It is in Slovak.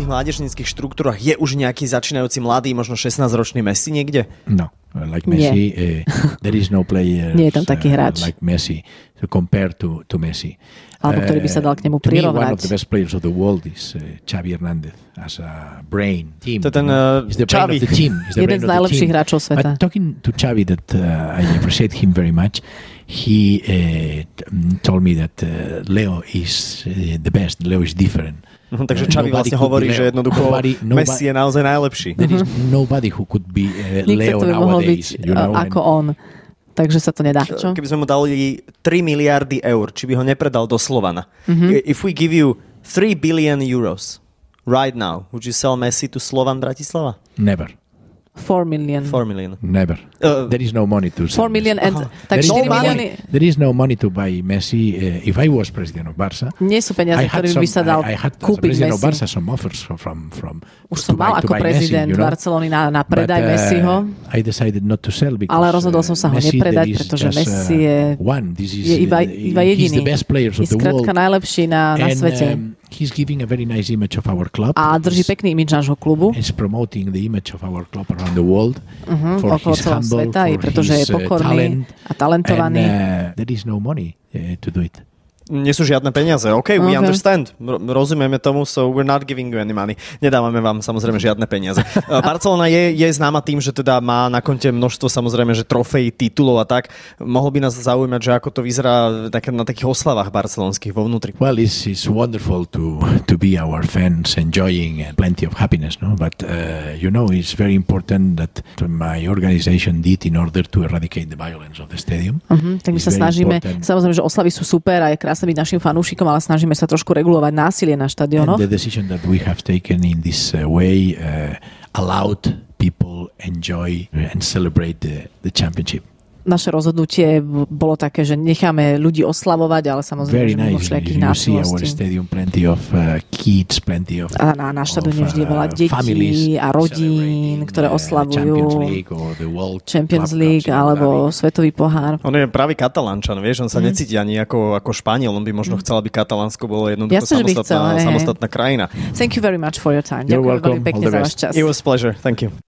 mládežníckych štruktúrach je už nejaký začínajúci mladý, možno 16-ročný Messi niekde? No, like Messi, there is no player Nie je tam taký hráč. Like Messi to compare to Messi. Alebo ktorý by sa dal k nemu To me, one prirovnať. of the best players of the world is Xavi Hernandez as a brain team. To ten He's the brain Xavi. of the team. He's the Jeden brain z of the najlepších team. hráčov sveta. But talking to Xavi, that I appreciate him very much. He told me that Leo is the best. Leo is different. Takže Xavi Nobody vlastne could hovorí, be že Leo. jednoducho Messi je naozaj najlepší. There is nobody who could be Nikto Leo to by mohol byť nowadays. You know, ako on. Takže sa to nedá. Čo? Keby sme mu dali 3 miliardy eur, či by ho nepredal do Slovana. If we give you 3 billion euros right now, would you sell Messi to Slovan Bratislava? Never. 4 million. 4 million. Never. There is no money to 4 million and... Tak There is 4 no milióny... There is no money to buy Messi. If I was president of Barca, Nie sú peniaze, ktorými by sa dal I had as a kúpiť president of Messi. Barca some offers from Už to som mal buy- ako to buy prezident Messi, you know? Barcelony na predaj But, Messiho, I decided not to sell because ale rozhodol som sa ho Messi, nepredať, there is pretože just, Messi je one. This is, je iba he's jediný. the best players Je of the world. skrátka najlepší na svete. He's giving a very nice image of our club. A drží pekný imidž nášho klubu. He's promoting the image of our club around the world for okolo his celého humble, sveta, i for pretože his je pokorný talent, a talentovaný. and there is no money to do it. Nie sú žiadne peniaze. OK, we Okay. understand. Rozumieme tomu, so we're not giving you any money. Nedávame vám samozrejme žiadne peniaze. Barcelona je známa tým, že teda má na konte množstvo samozrejme, že trofejí, titulov a tak. Mohlo by nás zaujímať, že ako to vyzerá na takých oslavách barcelonských vo vnútri. Well, it's wonderful to be our fans enjoying plenty of happiness, no? But it's very important that my organization did in order to eradicate the violence of the stadium. Tak my It's sa very snažíme, important. samozrejme, že oslavy sú super a je krásne byť našim fanúšikom, ale snažíme sa trošku regulovať násilie na štadiónoch. And the decision that we have taken in this way allowed people enjoy and celebrate the championship. Naše rozhodnutie bolo také, že necháme ľudí oslavovať, ale samozrejme, Very že mimo nice. všetkých You see our násilností. stadium, plenty of kids, plenty of A na štadióne vždy je veľa detí a rodín, ktoré oslavujú Champions League or the World Champions Club League Cups in alebo Abu Dhabi. Svetový pohár. On je pravý Katalánčan, vieš, on sa necíti ani ako Španiel, on by možno chcel, aby Katalánsko bolo jednoducho Jasne, že by chcel, hej. samostatná krajina. Thank you very much for your time. You're Ďakujem veľmi welcome. pekne All the za váš best. čas. It was a pleasure. Thank you.